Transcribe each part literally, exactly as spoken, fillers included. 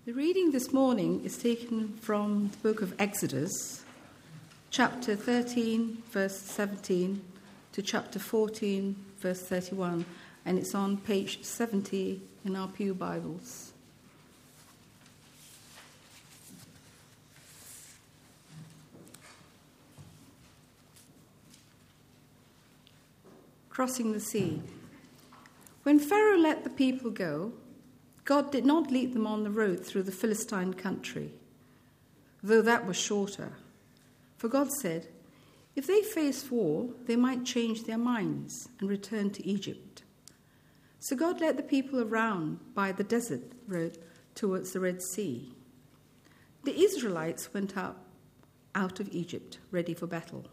The reading this morning is taken from the book of Exodus, chapter thirteen, verse seventeen, to chapter fourteen, verse thirty-one, and it's on page seventy in our Pew Bibles. Crossing the sea. When Pharaoh let the people go, God did not lead them on the road through the Philistine country, though that was shorter. For God said, if they face war, they might change their minds and return to Egypt. So God led the people around by the desert road towards the Red Sea. The Israelites went up out of Egypt, ready for battle.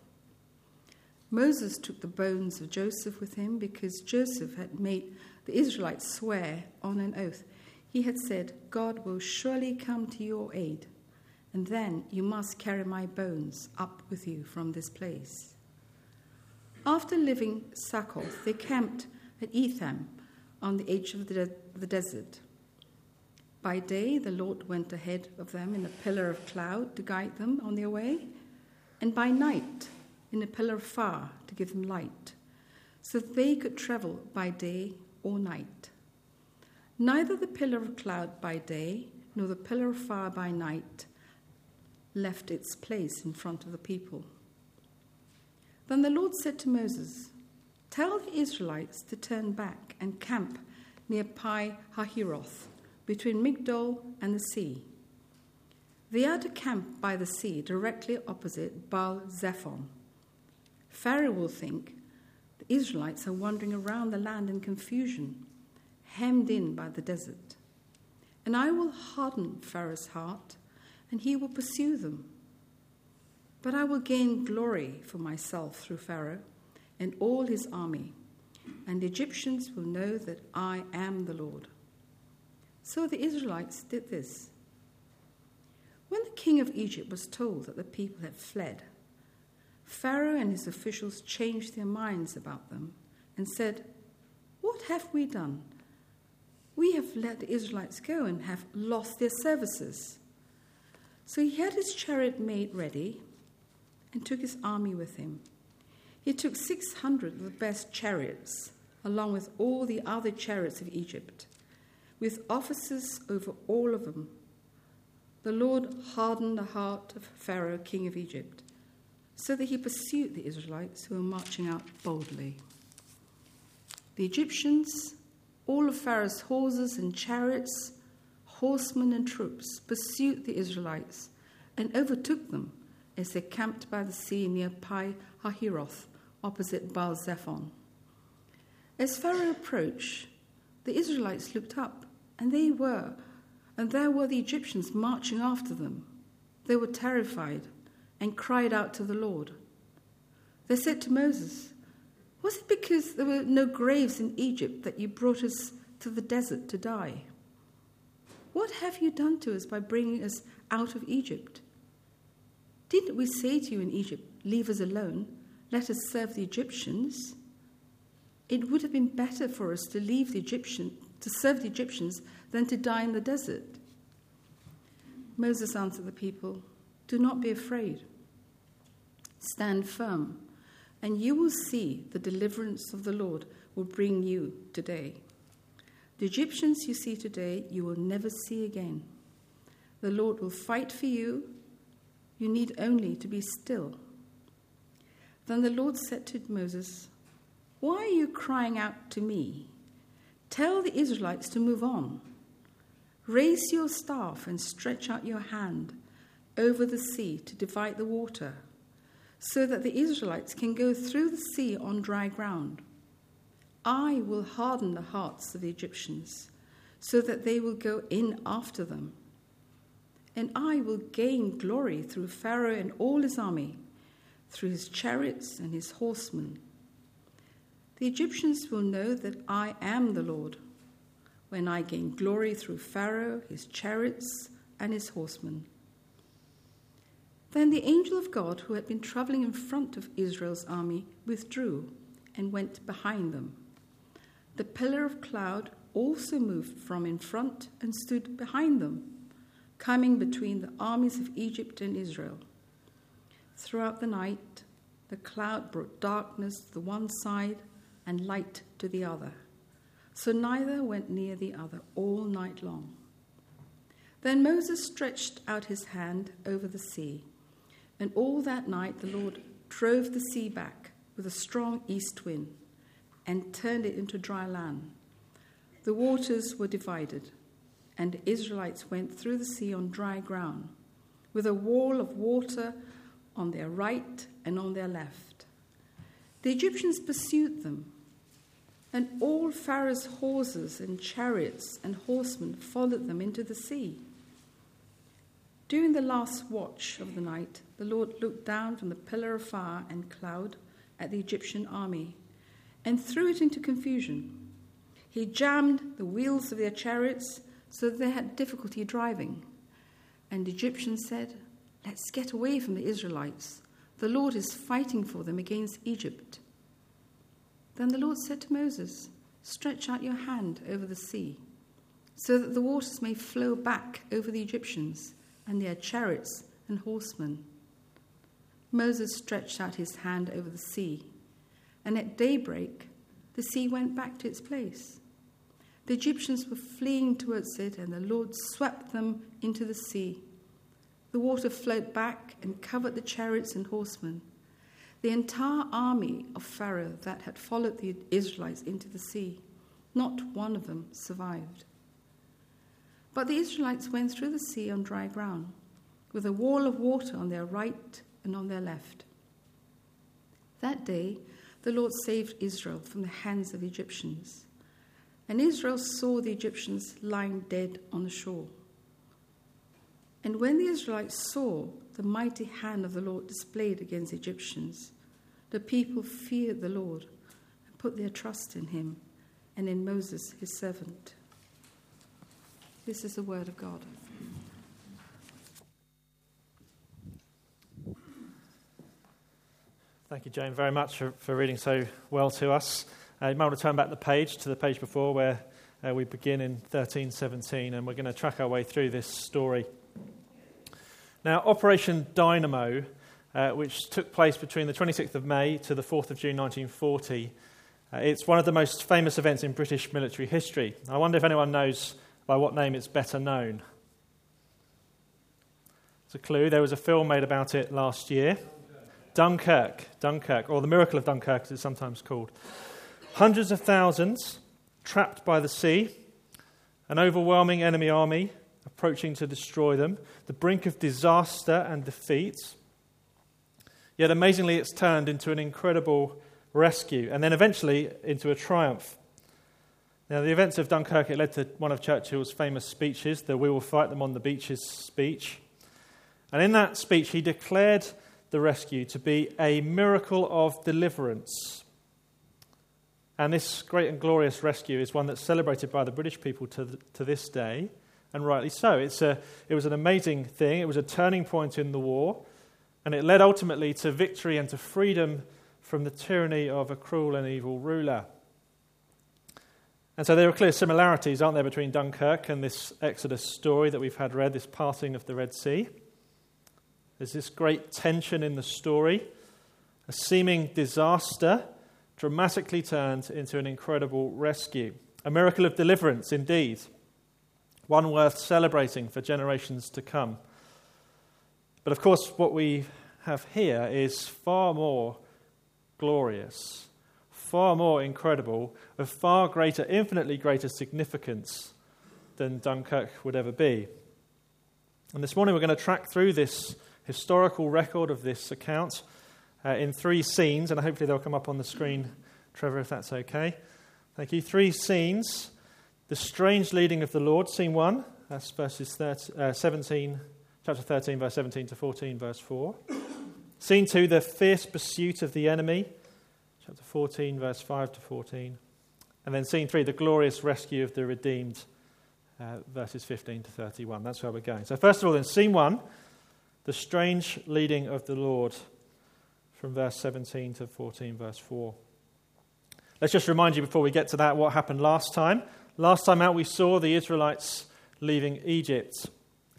Moses took the bones of Joseph with him because Joseph had made the Israelites swear on an oath. He had said, God will surely come to your aid, and then you must carry my bones up with you from this place. After leaving Succoth, they camped at Etham on the edge of the, de- the desert. By day, the Lord went ahead of them in a pillar of cloud to guide them on their way, and by night, in a pillar of fire to give them light, so that they could travel by day or night. Neither the pillar of cloud by day nor the pillar of fire by night left its place in front of the people. Then the Lord said to Moses, tell the Israelites to turn back and camp near Pi Hahiroth, between Migdol and the sea. They are to camp by the sea, directly opposite Baal Zephon. Pharaoh will think the Israelites are wandering around the land in confusion, hemmed in by the desert. And I will harden Pharaoh's heart, and he will pursue them. But I will gain glory for myself through Pharaoh and all his army, and the Egyptians will know that I am the Lord. So the Israelites did this. When the king of Egypt was told that the people had fled, Pharaoh and his officials changed their minds about them and said, what have we done? We have let the Israelites go and have lost their services. So he had his chariot made ready and took his army with him. He took six hundred of the best chariots, along with all the other chariots of Egypt, with officers over all of them. The Lord hardened the heart of Pharaoh, king of Egypt, so that he pursued the Israelites who were marching out boldly. The Egyptians, all of Pharaoh's horses and chariots, horsemen and troops, pursued the Israelites and overtook them as they camped by the sea near Pi Hahiroth, opposite Baal Zephon. As Pharaoh approached, the Israelites looked up, and they were, and there were the Egyptians marching after them. They were terrified and cried out to the Lord. They said to Moses, was it because there were no graves in Egypt that you brought us to the desert to die? What have you done to us by bringing us out of Egypt? Didn't we say to you in Egypt, leave us alone, let us serve the Egyptians? It would have been better for us to leave the Egyptian, to serve the Egyptians than to die in the desert. Moses answered the people, do not be afraid. Stand firm, and you will see the deliverance of the Lord will bring you today. The Egyptians you see today, you will never see again. The Lord will fight for you. You need only to be still. Then the Lord said to Moses, why are you crying out to me? Tell the Israelites to move on. Raise your staff and stretch out your hand over the sea to divide the water, so that the Israelites can go through the sea on dry ground. I will harden the hearts of the Egyptians, so that they will go in after them. And I will gain glory through Pharaoh and all his army, through his chariots and his horsemen. The Egyptians will know that I am the Lord, when I gain glory through Pharaoh, his chariots, and his horsemen. Then the angel of God, who had been traveling in front of Israel's army, withdrew and went behind them. The pillar of cloud also moved from in front and stood behind them. coming between the armies of Egypt and Israel. Throughout the night, the cloud brought darkness to the one side and light to the other. So neither went near the other all night long. Then Moses stretched out his hand over the sea, and all that night the Lord drove the sea back with a strong east wind and turned it into dry land. The waters were divided, and the Israelites went through the sea on dry ground, with a wall of water on their right and on their left. The Egyptians pursued them, and all Pharaoh's horses and chariots and horsemen followed them into the sea. During the last watch of the night, the Lord looked down from the pillar of fire and cloud at the Egyptian army and threw it into confusion. He jammed the wheels of their chariots so that they had difficulty driving. And the Egyptians said, "Let's get away from the Israelites. The Lord is fighting for them against Egypt." Then the Lord said to Moses, "Stretch out your hand over the sea, so that the waters may flow back over the Egyptians and their chariots and horsemen." Moses stretched out his hand over the sea, and at daybreak the sea went back to its place. The Egyptians were fleeing towards it, and the Lord swept them into the sea. The water flowed back and covered the chariots and horsemen. The entire army of Pharaoh that had followed the Israelites into the sea, not one of them survived. But the Israelites went through the sea on dry ground, with a wall of water on their right and on their left. That day, the Lord saved Israel from the hands of the Egyptians, and Israel saw the Egyptians lying dead on the shore. And when the Israelites saw the mighty hand of the Lord displayed against the Egyptians, the people feared the Lord and put their trust in him and in Moses, his servant. This is the word of God. Thank you, Jane, very much for, for reading so well to us. Uh, you might want to turn back the page to the page before where uh, we begin in thirteen seventeen, and we're going to track our way through this story. Now, Operation Dynamo, uh, which took place between the twenty-sixth of May to the fourth of June nineteen forty, uh, it's one of the most famous events in British military history. I wonder if anyone knows by what name it's better known. It's a clue. There was a film made about it last year. Dunkirk, Dunkirk, or the Miracle of Dunkirk, as it's sometimes called. Hundreds of thousands trapped by the sea, an overwhelming enemy army approaching to destroy them, the brink of disaster and defeat. Yet amazingly, it's turned into an incredible rescue, and then eventually into a triumph. Now, the events of Dunkirk, it led to one of Churchill's famous speeches, the "We will fight them on the beaches" speech. And in that speech, he declared the rescue to be a miracle of deliverance. And this great and glorious rescue is one that's celebrated by the British people to, the, to this day, and rightly so. It's a, it was an amazing thing. It was a turning point in the war, and it led ultimately to victory and to freedom from the tyranny of a cruel and evil ruler. And so there are clear similarities, aren't there, between Dunkirk and this Exodus story that we've had read, this parting of the Red Sea. There's this great tension in the story, a seeming disaster dramatically turned into an incredible rescue. A miracle of deliverance, indeed. One worth celebrating for generations to come. But of course, what we have here is far more glorious, far more incredible, of far greater, infinitely greater significance than Dunkirk would ever be. And this morning we're going to track through this historical record of this account uh, in three scenes, and hopefully they'll come up on the screen, Trevor, if that's okay. Thank you. Three scenes. The strange leading of the Lord, scene one, that's verses thirty, uh, seventeen, chapter thirteen, verse seventeen to fourteen, verse four. Scene two, the fierce pursuit of the enemy, chapter fourteen, verse five to fourteen. And then scene three, the glorious rescue of the redeemed, uh, verses fifteen to thirty-one. That's where we're going. So first of all, in scene one, the strange leading of the Lord, from verse seventeen to fourteen, verse four. Let's just remind you before we get to that what happened last time. Last time out we saw the Israelites leaving Egypt.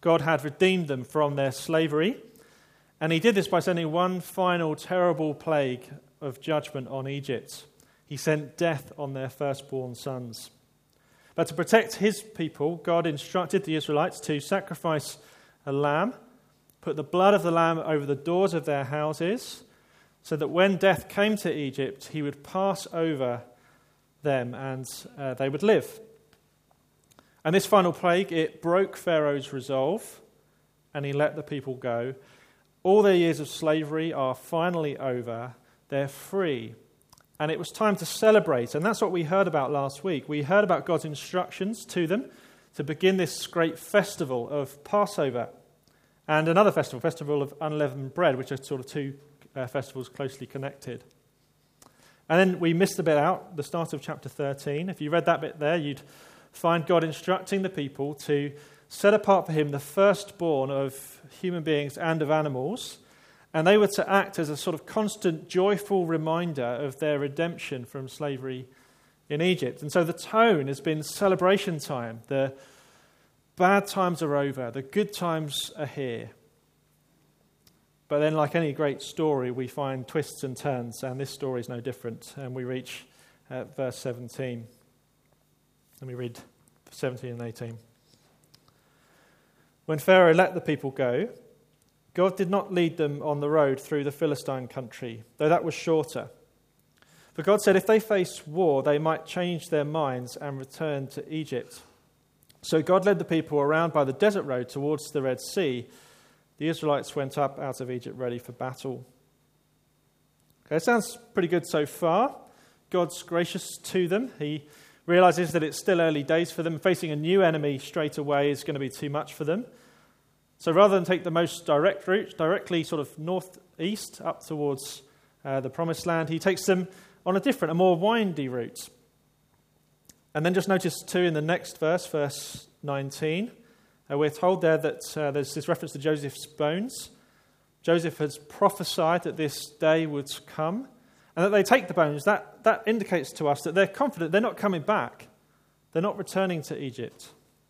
God had redeemed them from their slavery, and he did this by sending one final terrible plague of judgment on Egypt. He sent death on their firstborn sons. But to protect his people, God instructed the Israelites to sacrifice a lamb, put the blood of the lamb over the doors of their houses, so that when death came to Egypt, he would pass over them and uh, they would live. And this final plague, it broke Pharaoh's resolve, and he let the people go. All their years of slavery are finally over. They're free. And it was time to celebrate. And that's what we heard about last week. We heard about God's instructions to them to begin this great festival of Passover. And another festival, festival of unleavened bread, which are sort of two uh, festivals closely connected. And then we missed a bit out, the start of chapter thirteen. If you read that bit there, you'd find God instructing the people to set apart for him the firstborn of human beings and of animals, and they were to act as a sort of constant, joyful reminder of their redemption from slavery in Egypt. And so the tone has been celebration time. The bad times are over. The good times are here. But then, like any great story, we find twists and turns, and this story is no different. And we reach uh, verse seventeen. Let me read seventeen and eighteen. When Pharaoh let the people go, God did not lead them on the road through the Philistine country, though that was shorter. For God said if they faced war, they might change their minds and return to Egypt. So God led the people around by the desert road towards the Red Sea. The Israelites went up out of Egypt ready for battle. Okay, it sounds pretty good so far. God's gracious to them. He realizes that it's still early days for them. Facing a new enemy straight away is going to be too much for them. So rather than take the most direct route, directly sort of northeast up towards uh, the Promised Land, he takes them on a different, a more windy route. And then just notice too in the next verse, verse nineteen, uh, we're told there that uh, there's this reference to Joseph's bones. Joseph has prophesied that this day would come, and that they take the bones. That, that indicates to us that they're confident they're not coming back. They're not returning to Egypt.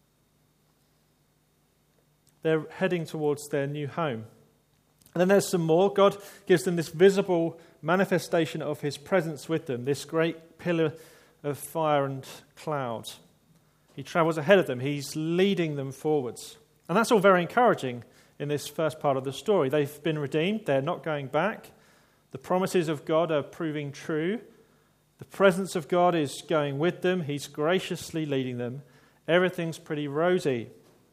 They're heading towards their new home. And then there's some more. God gives them this visible manifestation of his presence with them, this great pillar of fire and cloud. He travels ahead of them. He's leading them forwards. And that's all very encouraging in this first part of the story. They've been redeemed. They're not going back. The promises of God are proving true. The presence of God is going with them. He's graciously leading them. Everything's pretty rosy.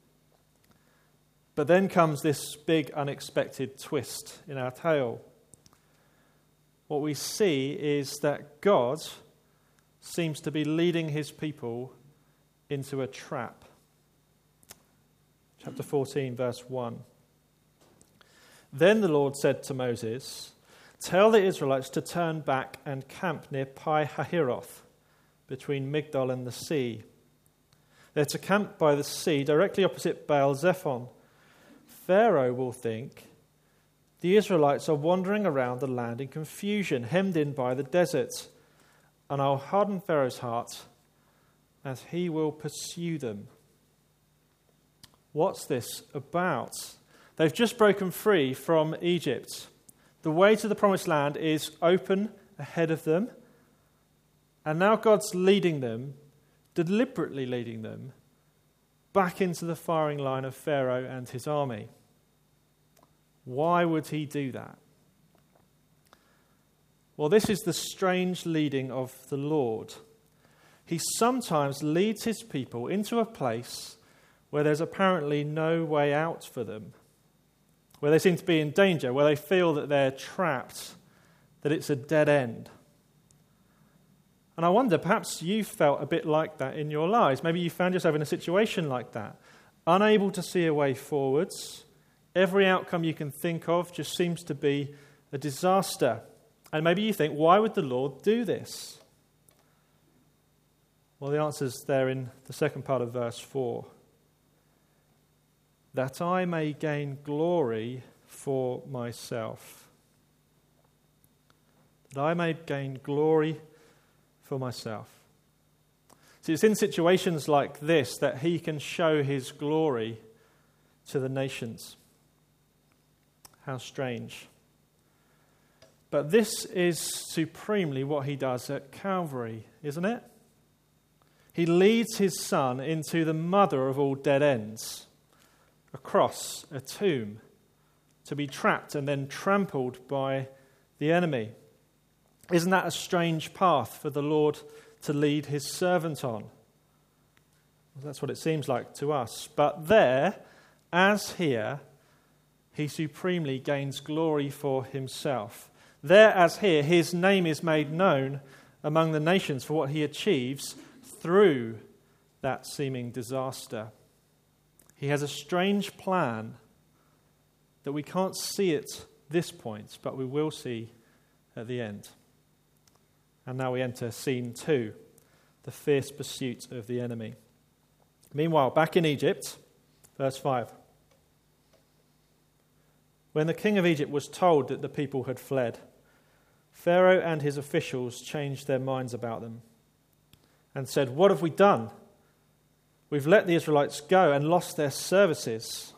But then comes this big unexpected twist in our tale. What we see is that God seems to be leading his people into a trap. Chapter fourteen, verse one. Then the Lord said to Moses, "Tell the Israelites to turn back and camp near Pi-hahiroth, between Migdol and the sea. They're to camp by the sea, directly opposite Baal-zephon. Pharaoh will think the Israelites are wandering around the land in confusion, hemmed in by the desert, and I'll harden Pharaoh's heart, and he will pursue them." What's this about? They've just broken free from Egypt. The way to the Promised Land is open ahead of them, and now God's leading them, deliberately leading them, back into the firing line of Pharaoh and his army. Why would he do that? Well, this is the strange leading of the Lord. He sometimes leads his people into a place where there's apparently no way out for them, where they seem to be in danger, where they feel that they're trapped, that it's a dead end. And I wonder, perhaps you felt a bit like that in your lives. Maybe you found yourself in a situation like that, unable to see a way forwards. Every outcome you can think of just seems to be a disaster. And maybe you think, why would the Lord do this? Well, the answer's there in the second part of verse four. That I may gain glory for myself. That I may gain glory for myself. See, it's in situations like this that he can show his glory to the nations. How strange. But this is supremely what he does at Calvary, isn't it? He leads his son into the mother of all dead ends, a cross, a tomb, to be trapped and then trampled by the enemy. Isn't that a strange path for the Lord to lead his servant on? Well, that's what it seems like to us. But there, as here, he supremely gains glory for himself. There, as here, his name is made known among the nations for what he achieves through that seeming disaster. He has a strange plan that we can't see at this point, but we will see at the end. And now we enter scene two, the fierce pursuit of the enemy. Meanwhile, back in Egypt, verse five. When the king of Egypt was told that the people had fled, Pharaoh and his officials changed their minds about them and said, "What have we done? We've let the Israelites go and lost their services."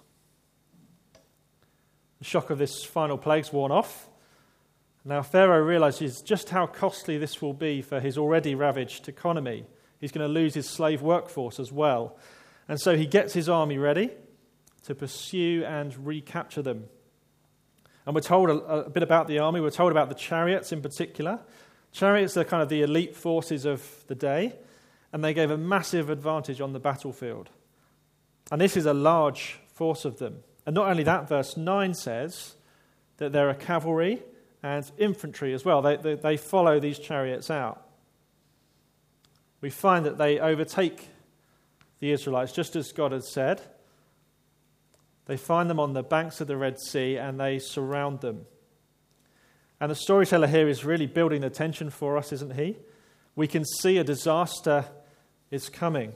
The shock of this final plague's worn off. Now Pharaoh realizes just how costly this will be for his already ravaged economy. He's going to lose his slave workforce as well. And so he gets his army ready to pursue and recapture them. And we're told a, a bit about the army. We're told about the chariots in particular. Chariots are kind of the elite forces of the day, and they gave a massive advantage on the battlefield. And this is a large force of them. And not only that, verse nine says that there are cavalry and infantry as well. They, they, they follow these chariots out. We find that they overtake the Israelites, just as God had said. They find them on the banks of the Red Sea and they surround them. And the storyteller here is really building the tension for us, isn't he? We can see a disaster is coming.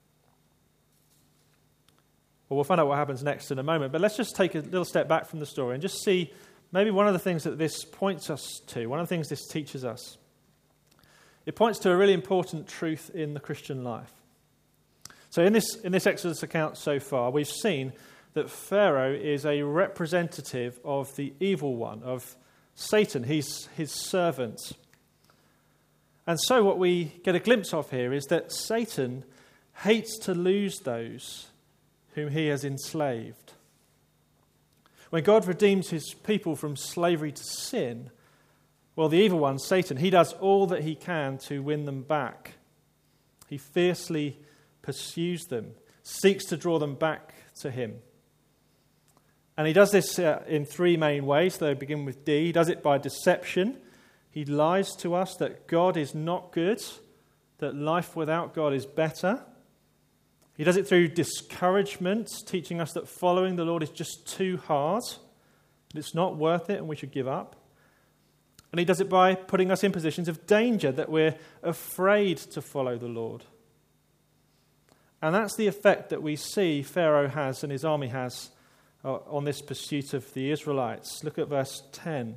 Well, we'll find out what happens next in a moment, but let's just take a little step back from the story and just see maybe one of the things that this points us to, one of the things this teaches us. It points to a really important truth in the Christian life. So in this, in this Exodus account so far, we've seen that Pharaoh is a representative of the evil one, of Satan. He's his servant. And so what we get a glimpse of here is that Satan hates to lose those whom he has enslaved. When God redeems his people from slavery to sin, well, the evil one, Satan, he does all that he can to win them back. He fiercely pursues them, seeks to draw them back to him. And he does this uh, in three main ways. They begin with D. He does it by deception. He lies to us that God is not good, that life without God is better. He does it through discouragement, teaching us that following the Lord is just too hard, that it's not worth it and we should give up. And he does it by putting us in positions of danger, that we're afraid to follow the Lord. And that's the effect that we see Pharaoh has and his army has uh, on this pursuit of the Israelites. Look at verse ten.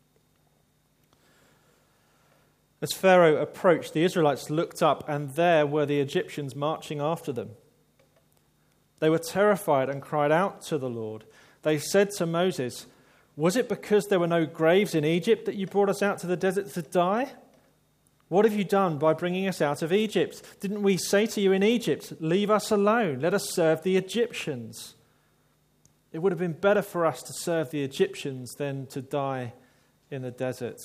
As Pharaoh approached, the Israelites looked up, and there were the Egyptians marching after them. They were terrified and cried out to the Lord. They said to Moses, "Was it because there were no graves in Egypt that you brought us out to the desert to die? What have you done by bringing us out of Egypt? Didn't we say to you in Egypt, 'Leave us alone, let us serve the Egyptians'? It would have been better for us to serve the Egyptians than to die in the desert."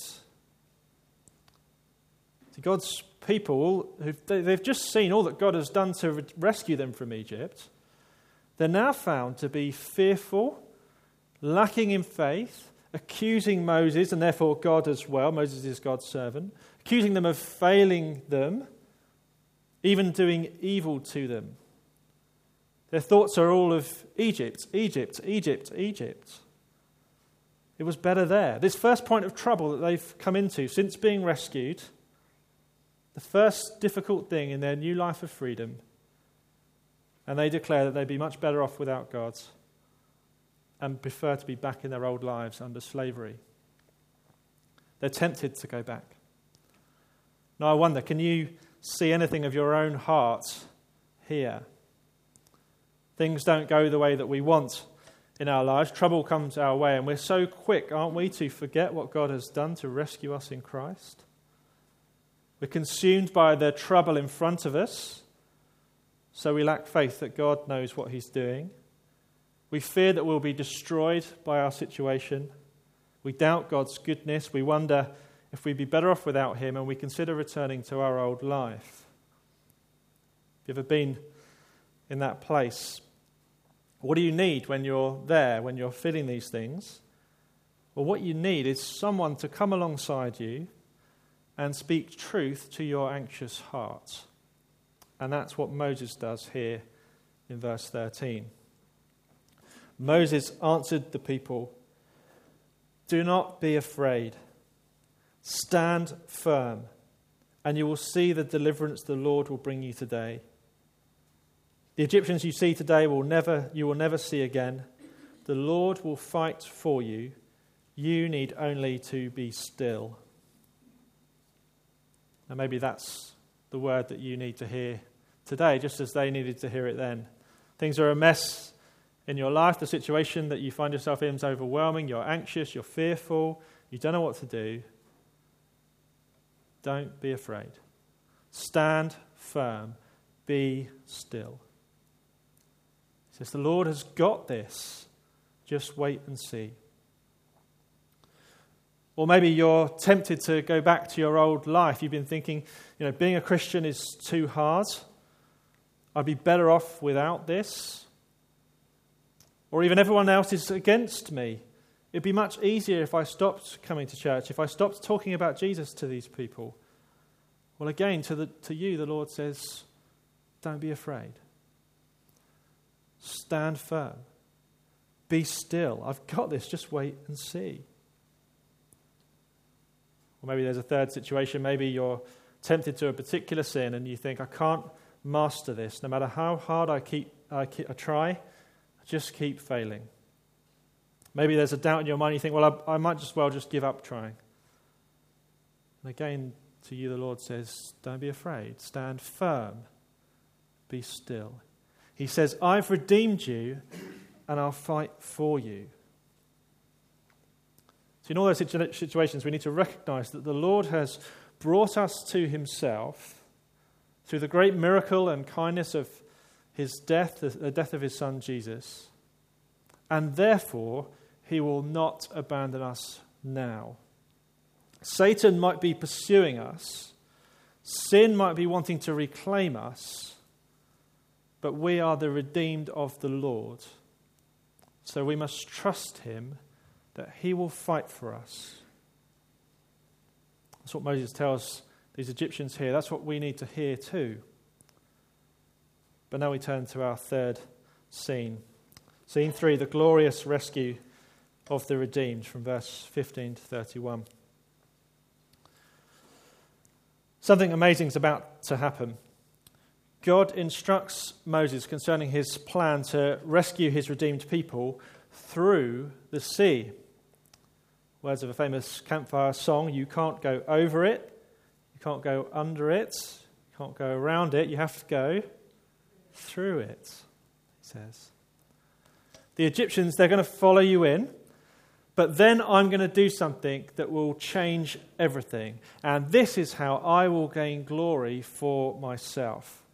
To God's people, they've just seen all that God has done to rescue them from Egypt. They're now found to be fearful, lacking in faith, accusing Moses, and therefore God as well. Moses is God's servant. Accusing them of failing them, even doing evil to them. Their thoughts are all of Egypt, Egypt, Egypt, Egypt. It was better there. This first point of trouble that they've come into since being rescued, the first difficult thing in their new life of freedom, and they declare that they'd be much better off without God and prefer to be back in their old lives under slavery. They're tempted to go back. Now I wonder, can you see anything of your own heart here? Things don't go the way that we want in our lives. Trouble comes our way, and we're so quick, aren't we, to forget what God has done to rescue us in Christ? We're consumed by the trouble in front of us, so we lack faith that God knows what he's doing. We fear that we'll be destroyed by our situation. We doubt God's goodness. We wonder if we'd be better off without him, and we consider returning to our old life. Have you ever been in that place? What do you need when you're there, when you're feeling these things? Well, what you need is someone to come alongside you and speak truth to your anxious heart. And that's what Moses does here in verse thirteen. Moses answered the people, "Do not be afraid. Stand firm, and you will see the deliverance the Lord will bring you today. The Egyptians you see today will never, you will never see again. The Lord will fight for you. You need only to be still." And maybe that's the word that you need to hear today, just as they needed to hear it then. Things are a mess in your life. The situation that you find yourself in is overwhelming. You're anxious, you're fearful, you don't know what to do. Don't be afraid. Stand firm. Be still. He says, the Lord has got this. Just wait and see. Or maybe you're tempted to go back to your old life. You've been thinking, you know, being a Christian is too hard. I'd be better off without this. Or even everyone else is against me. It'd be much easier if I stopped coming to church, if I stopped talking about Jesus to these people. Well, again, to the to you, the Lord says, don't be afraid. Stand firm. Be still. I've got this. Just wait and see. Or maybe there's a third situation. Maybe you're tempted to a particular sin and you think, I can't master this. No matter how hard I keep, I, keep, I try, I just keep failing. Maybe there's a doubt in your mind. You think, well, I, I might just well just give up trying. And again, to you, the Lord says, don't be afraid. Stand firm. Be still. He says, I've redeemed you and I'll fight for you. So in all those situations, we need to recognize that the Lord has brought us to himself through the great miracle and kindness of his death, the death of his son Jesus, and therefore he will not abandon us now. Satan might be pursuing us, sin might be wanting to reclaim us, but we are the redeemed of the Lord. So we must trust him that he will fight for us. That's what Moses tells these Egyptians here. That's what we need to hear too. But now we turn to our third scene. Scene three, the glorious rescue of the redeemed, from verse fifteen to thirty-one. Something amazing is about to happen. God instructs Moses concerning his plan to rescue his redeemed people through the sea. Words of a famous campfire song, you can't go over it, you can't go under it, you can't go around it, you have to go through it, he says. The Egyptians, they're going to follow you in, but then I'm going to do something that will change everything. And this is how I will gain glory for myself.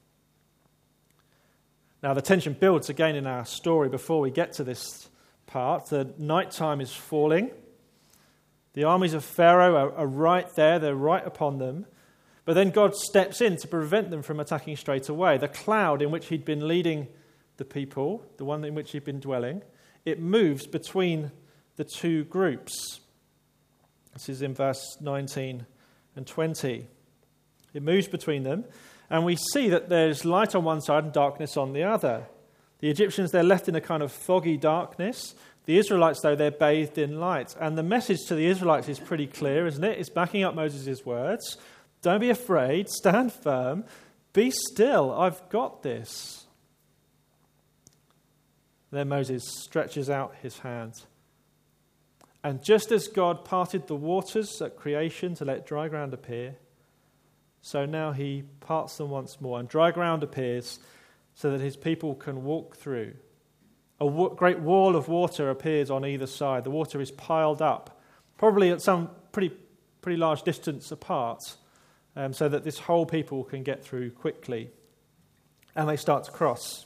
Now, the tension builds again in our story before we get to this part. The nighttime is falling. The armies of Pharaoh are, are right there. They're right upon them. But then God steps in to prevent them from attacking straight away. The cloud in which he'd been leading the people, the one in which he'd been dwelling, it moves between the two groups. This is in verse nineteen and twenty. It moves between them, and we see that there's light on one side and darkness on the other. The Egyptians, they're left in a kind of foggy darkness. The Israelites, though, they're bathed in light. And the message to the Israelites is pretty clear, isn't it? It's backing up Moses' words. Don't be afraid. Stand firm. Be still. I've got this. Then Moses stretches out his hand. And just as God parted the waters at creation to let dry ground appear, so now he parts them once more, and dry ground appears so that his people can walk through. A w- great wall of water appears on either side. The water is piled up, probably at some pretty pretty large distance apart, um, so that this whole people can get through quickly. And they start to cross.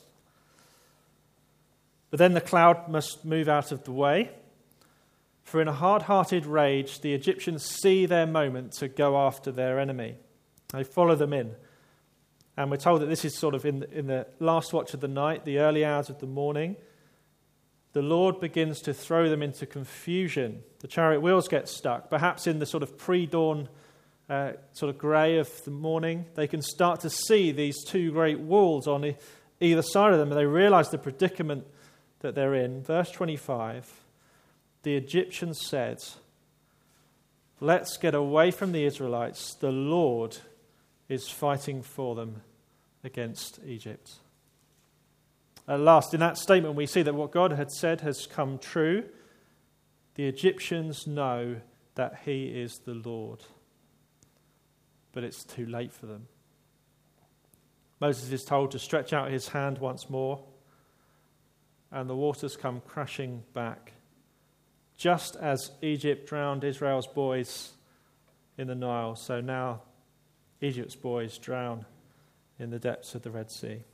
But then the cloud must move out of the way, for in a hard-hearted rage, the Egyptians see their moment to go after their enemy. They follow them in. And we're told that this is sort of in the, in the last watch of the night, the early hours of the morning. The Lord begins to throw them into confusion. The chariot wheels get stuck, perhaps in the sort of pre-dawn uh, sort of grey of the morning. They can start to see these two great walls on e- either side of them, and they realize the predicament that they're in. Verse twenty-five, the Egyptians said, "Let's get away from the Israelites. The Lord is fighting for them against Egypt." At last, in that statement, we see that what God had said has come true. The Egyptians know that he is the Lord. But it's too late for them. Moses is told to stretch out his hand once more, and the waters come crashing back, just as Egypt drowned Israel's boys in the Nile. So now Egypt's boys drown in the depths of the Red Sea.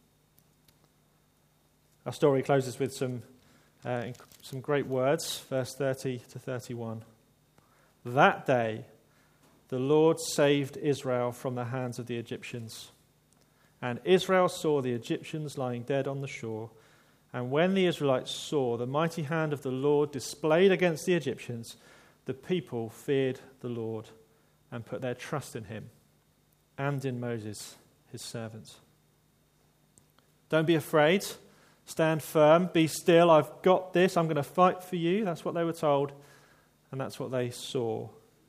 Our story closes with some uh, some great words, verse thirty to thirty-one. That day, the Lord saved Israel from the hands of the Egyptians. And Israel saw the Egyptians lying dead on the shore. And when the Israelites saw the mighty hand of the Lord displayed against the Egyptians, the people feared the Lord and put their trust in him and in Moses, his servant. Don't be afraid. Stand firm. Be still. I've got this. I'm going to fight for you. That's what they were told, and that's what they saw.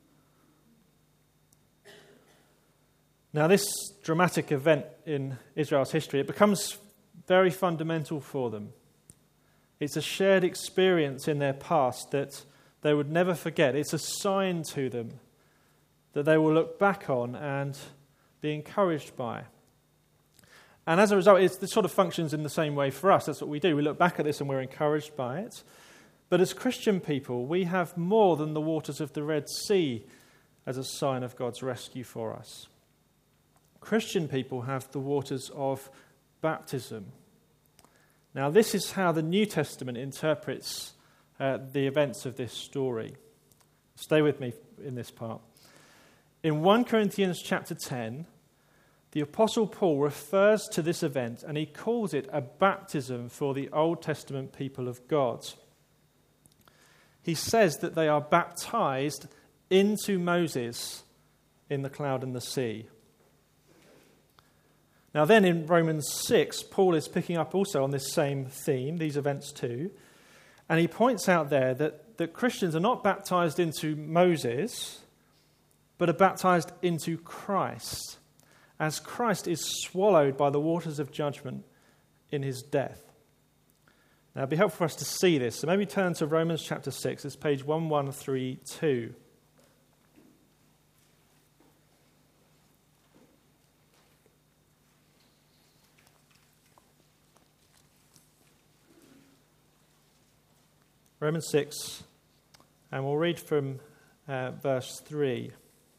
Now, this dramatic event in Israel's history, it becomes very fundamental for them. It's a shared experience in their past that they would never forget. It's a sign to them that they will look back on and be encouraged by. And as a result, it's, it sort of functions in the same way for us. That's what we do. We look back at this and we're encouraged by it. But as Christian people, we have more than the waters of the Red Sea as a sign of God's rescue for us. Christian people have the waters of baptism. Now, this is how the New Testament interprets uh, the events of this story. Stay with me in this part. In First Corinthians chapter ten, the Apostle Paul refers to this event and he calls it a baptism for the Old Testament people of God. He says that they are baptized into Moses in the cloud and the sea. Now then in Romans six, Paul is picking up also on this same theme, these events too, and he points out there that, that Christians are not baptized into Moses, but are baptized into Christ, as Christ is swallowed by the waters of judgment in his death. Now, it'd be helpful for us to see this. So maybe turn to Romans chapter six. It's page eleven thirty-two. Romans six, and we'll read from uh, verse three.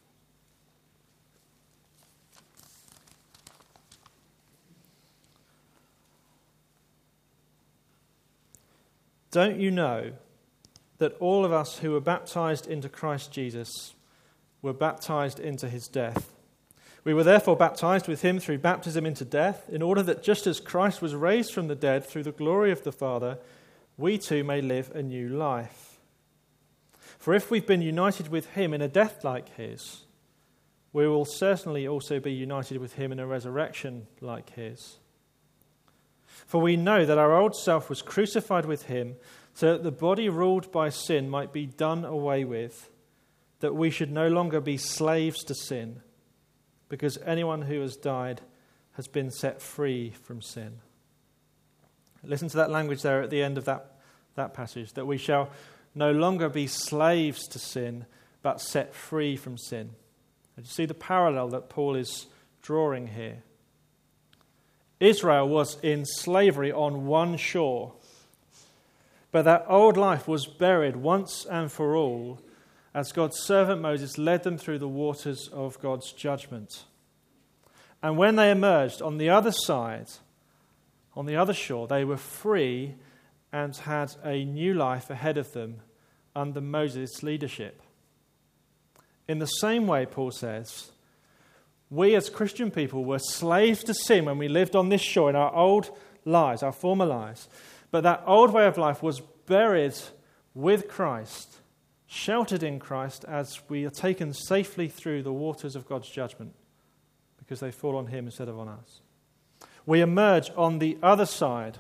Don't you know that all of us who were baptized into Christ Jesus were baptized into his death? We were therefore baptized with him through baptism into death, in order that just as Christ was raised from the dead through the glory of the Father, we too may live a new life. For if we've been united with him in a death like his, we will certainly also be united with him in a resurrection like his. For we know that our old self was crucified with him, so that the body ruled by sin might be done away with, that we should no longer be slaves to sin, because anyone who has died has been set free from sin. Listen to that language there at the end of that, that passage, that we shall no longer be slaves to sin, but set free from sin. And you see the parallel that Paul is drawing here. Israel was in slavery on one shore, but that old life was buried once and for all as God's servant Moses led them through the waters of God's judgment. And when they emerged on the other side, on the other shore, they were free and had a new life ahead of them under Moses' leadership. In the same way, Paul says, we as Christian people were slaves to sin when we lived on this shore in our old lives, our former lives. But that old way of life was buried with Christ, sheltered in Christ as we are taken safely through the waters of God's judgment because they fall on him instead of on us. We emerge on the other side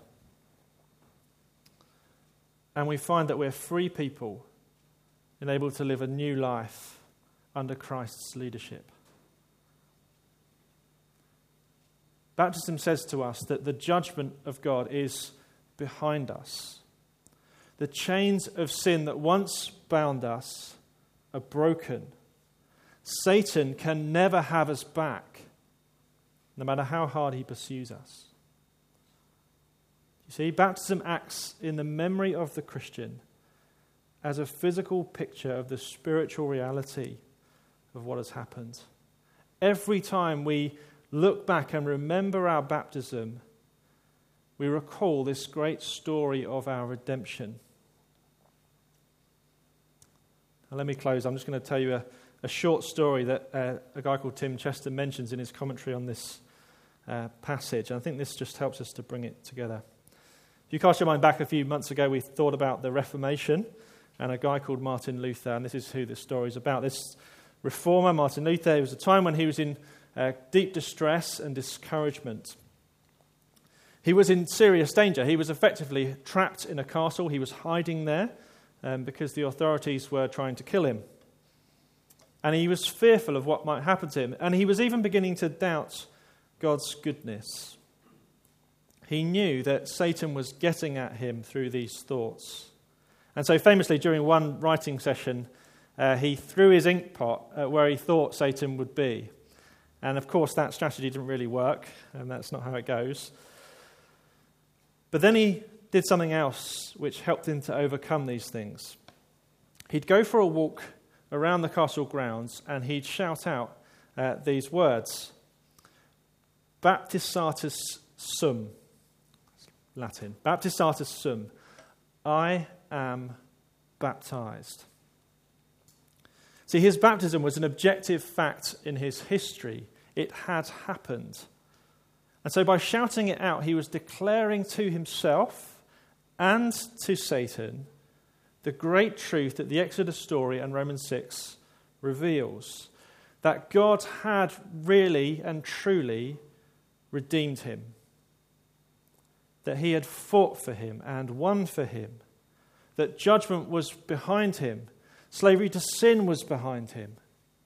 and we find that we're free people and able to live a new life under Christ's leadership. Baptism says to us that the judgment of God is behind us. The chains of sin that once bound us are broken. Satan can never have us back, no matter how hard he pursues us. You see, baptism acts in the memory of the Christian as a physical picture of the spiritual reality of what has happened. Every time we look back and remember our baptism, we recall this great story of our redemption. Now let me close. I'm just going to tell you a, a short story that uh, a guy called Tim Chester mentions in his commentary on this uh, passage. And I think this just helps us to bring it together. If you cast your mind back a few months ago, we thought about the Reformation and a guy called Martin Luther, and this is who this story is about. This reformer, Martin Luther, it was a time when he was in uh, deep distress and discouragement. He was in serious danger. He was effectively trapped in a castle. He was hiding there um, because the authorities were trying to kill him. And he was fearful of what might happen to him. And he was even beginning to doubt God's goodness. He knew that Satan was getting at him through these thoughts. And so famously, during one writing session, uh, he threw his ink pot at where he thought Satan would be. And of course, that strategy didn't really work, and that's not how it goes. But then he did something else which helped him to overcome these things. He'd go for a walk around the castle grounds and he'd shout out uh, these words, Baptisatus sum, Latin, Baptisatus sum, I am baptized. See, his baptism was an objective fact in his history. It had happened. And so by shouting it out, he was declaring to himself and to Satan the great truth that the Exodus story and Romans six reveals, that God had really and truly redeemed him, that he had fought for him and won for him, that judgment was behind him, slavery to sin was behind him.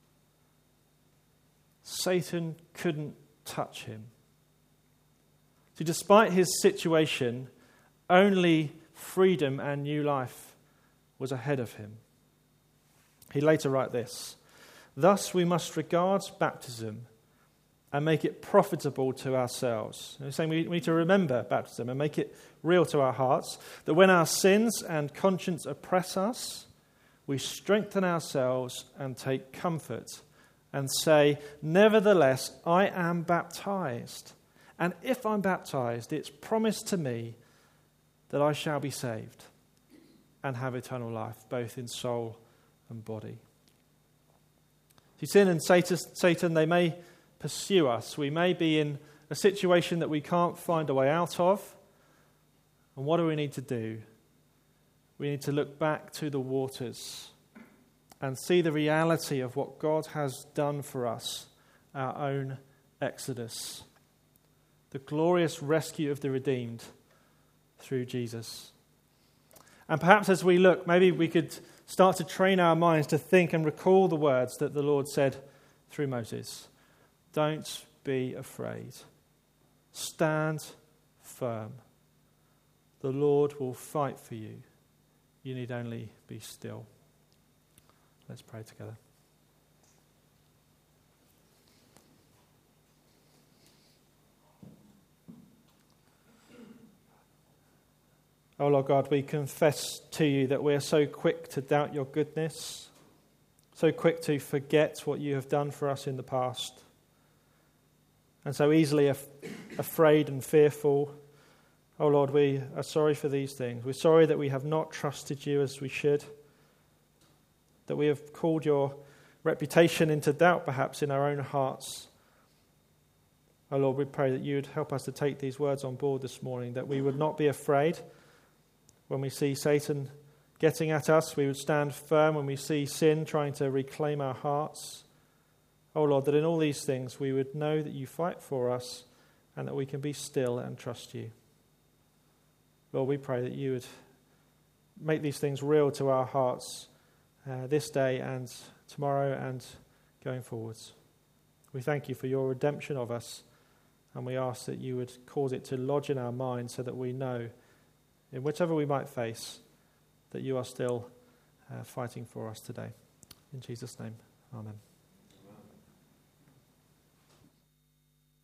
Satan couldn't touch him. See, despite his situation, only freedom and new life was ahead of him. He later wrote this, thus we must regard baptism and make it profitable to ourselves. He's saying we need to remember baptism and make it real to our hearts, that when our sins and conscience oppress us, we strengthen ourselves and take comfort and say, nevertheless, I am baptized. And if I'm baptized, it's promised to me that I shall be saved and have eternal life, both in soul and body. See, sin and Satan, they may pursue us. We may be in a situation that we can't find a way out of. And what do we need to do? We need to look back to the waters and see the reality of what God has done for us, our own exodus, the glorious rescue of the redeemed through Jesus. And perhaps as we look, maybe we could start to train our minds to think and recall the words that the Lord said through Moses. Don't be afraid. Stand firm. The Lord will fight for you. You need only be still. Let's pray together. Oh Lord God, we confess to you that we are so quick to doubt your goodness, so quick to forget what you have done for us in the past, and so easily af- afraid and fearful. Oh Lord, we are sorry for these things. We're sorry that we have not trusted you as we should, that we have called your reputation into doubt perhaps in our own hearts. Oh Lord, we pray that you would help us to take these words on board this morning, that we would not be afraid when we see Satan getting at us. We would stand firm when we see sin trying to reclaim our hearts. Oh Lord, that in all these things we would know that you fight for us and that we can be still and trust you. Lord, we pray that you would make these things real to our hearts uh, this day and tomorrow and going forwards. We thank you for your redemption of us, and we ask that you would cause it to lodge in our minds so that we know, in whichever we might face, that you are still uh, fighting for us today. In Jesus' name, amen.